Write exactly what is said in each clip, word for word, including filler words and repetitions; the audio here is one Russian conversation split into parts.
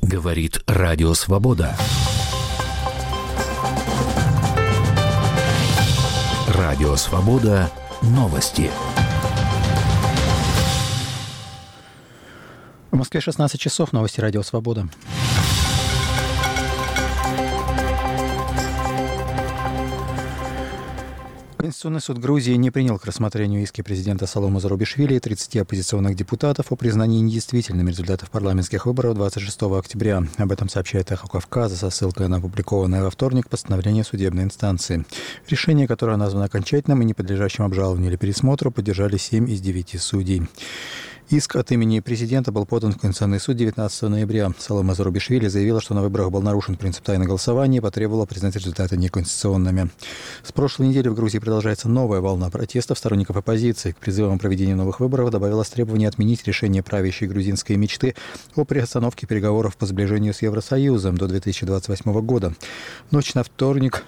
Говорит Радио Свобода. Радио Свобода. Новости. В Москве шестнадцать часов. Новости Радио Свобода. Конституционный суд Грузии не принял к рассмотрению иски президента Салома Зурабишвили и тридцати оппозиционных депутатов о признании недействительными результатов парламентских выборов двадцать шестого октября. Об этом сообщает «Эхо Кавказа» со ссылкой на опубликованное во вторник постановление судебной инстанции. Решение, которое названо окончательным и не подлежащим обжалованию или пересмотру, поддержали семь из девяти судей. Иск от имени президента был подан в Конституционный суд девятнадцатого ноября. Салома Зурабишвили заявила, что на выборах был нарушен принцип тайны голосования и потребовала признать результаты неконституционными. С прошлой недели в Грузии продолжается новая волна протестов сторонников оппозиции. К призывам о проведении новых выборов добавилось требование отменить решение правящей грузинской мечты о приостановке переговоров по сближению с Евросоюзом до две тысячи двадцать восьмого года. Ночь на вторник...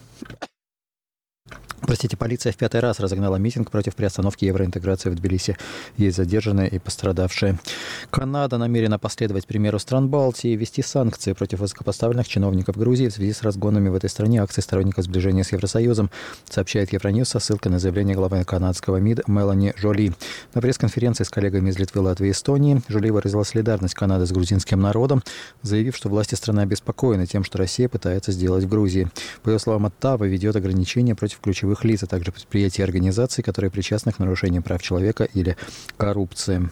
Простите, полиция в пятый раз разогнала митинг против приостановки евроинтеграции в Тбилиси. Есть задержанные и пострадавшие. Канада намерена последовать примеру стран Балтии и ввести санкции против высокопоставленных чиновников Грузии в связи с разгонами в этой стране акций сторонников сближения с Евросоюзом, сообщает Евроньюз со ссылкой на заявление главы канадского МИД Мелани Жоли. На пресс-конференции с коллегами из Литвы, Латвии и Эстонии Жоли выразила солидарность Канады с грузинским народом, заявив, что власти страны обеспокоены тем, что Россия пытается сделать в Грузии. По ее словам, Оттава ведет ограничения против ключевых лиц, а также предприятий и организаций, которые причастны к нарушениям прав человека или коррупции.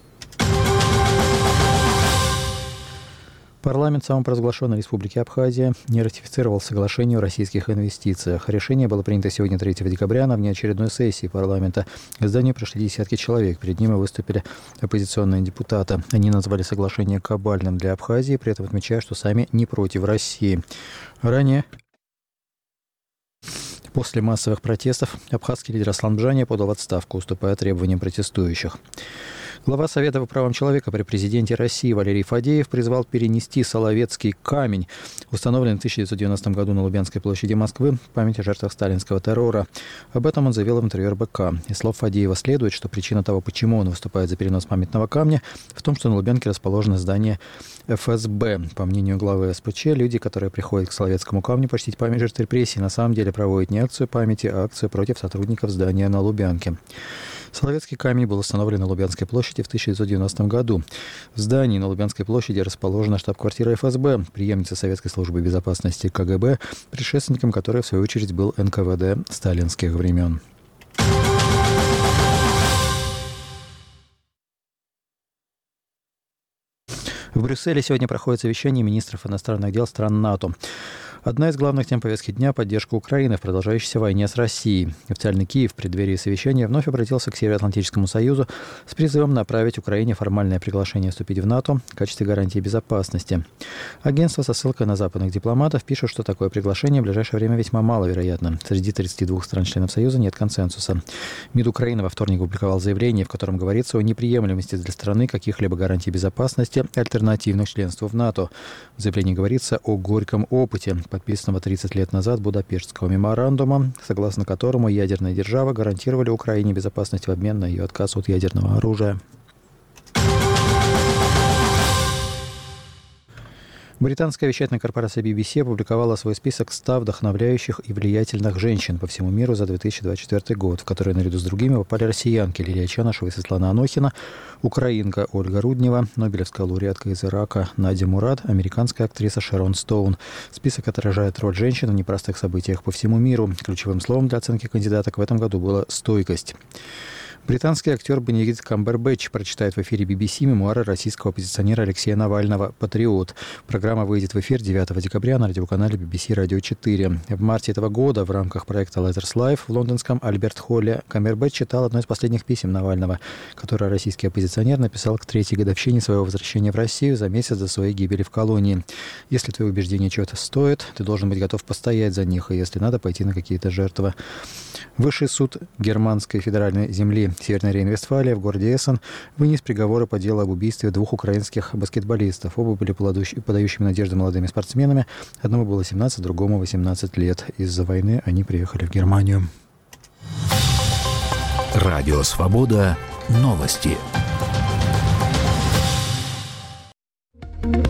Парламент самопровозглашенной Республики Абхазия не ратифицировал соглашение о российских инвестициях. Решение было принято сегодня, третьего декабря, на внеочередной сессии парламента. К зданию пришли десятки человек. Перед ними выступили оппозиционные депутаты. Они назвали соглашение кабальным для Абхазии, при этом отмечая, что сами не против России. Ранее... После массовых протестов абхазский лидер Аслан Бжания подал в отставку, уступая требованиям протестующих. Глава Совета по правам человека при президенте России Валерий Фадеев призвал перенести Соловецкий камень, установленный в тысяча девятьсот девяностом году на Лубянской площади Москвы, в память о жертвах сталинского террора. Об этом он заявил в интервью эр бэ ка. Из слов Фадеева следует, что причина того, почему он выступает за перенос памятного камня, в том, что на Лубянке расположено здание эф эс бэ. По мнению главы эс пэ че, люди, которые приходят к Соловецкому камню почтить память жертв репрессий, на самом деле проводят не акцию памяти, а акцию против сотрудников здания на Лубянке. Соловецкий камень был установлен на Лубянской площади в тысяча девятьсот девяностом году. В здании на Лубянской площади расположена штаб-квартира эф эс бэ, преемница Советской службы безопасности ка гэ бэ, предшественником которой, в свою очередь, был эн ка вэ дэ сталинских времен. В Брюсселе сегодня проходит совещание министров иностранных дел стран НАТО. Одна из главных тем повестки дня – поддержка Украины в продолжающейся войне с Россией. Официальный Киев в преддверии совещания вновь обратился к Североатлантическому союзу с призывом направить Украине формальное приглашение вступить в НАТО в качестве гарантии безопасности. Агентство со ссылкой на западных дипломатов пишет, что такое приглашение в ближайшее время весьма маловероятно. Среди тридцати двух стран-членов Союза нет консенсуса. МИД Украины во вторник опубликовал заявление, в котором говорится о неприемлемости для страны каких-либо гарантий безопасности, альтернативных членству в НАТО. В заявлении говорится о горьком опыте, подписанного тридцать лет назад Будапештского меморандума, согласно которому ядерные державы гарантировали Украине безопасность в обмен на ее отказ от ядерного оружия. Британская вещательная корпорация би би си опубликовала свой список ста вдохновляющих и влиятельных женщин по всему миру за две тысячи двадцать четвёртый год, в который наряду с другими попали россиянки Лилия Чанышева и Светлана Анохина, украинка Ольга Руднева, нобелевская лауреатка из Ирака Надя Мурад, американская актриса Шерон Стоун. Список отражает роль женщин в непростых событиях по всему миру. Ключевым словом для оценки кандидаток в этом году была «стойкость». Британский актер Бенедикт Камбербэтч прочитает в эфире би би си мемуары российского оппозиционера Алексея Навального «Патриот». Программа выйдет в эфир девятого декабря на радиоканале би би си Радио четыре. В марте этого года в рамках проекта Letters Live в лондонском Альберт-Холле Камбербэтч читал одно из последних писем Навального, которое российский оппозиционер написал к третьей годовщине своего возвращения в Россию за месяц до своей гибели в колонии. «Если твои убеждения чего-то стоят, ты должен быть готов постоять за них, и если надо, пойти на какие-то жертвы». Высший суд германской федеральной земли Северной Рейн-Вестфалия в городе Эссен вынес приговоры по делу об убийстве двух украинских баскетболистов. Оба были подающими надежды молодыми спортсменами. Одному было семнадцать, другому восемнадцать лет. Из-за войны они приехали в Германию. Радио Свобода. Новости.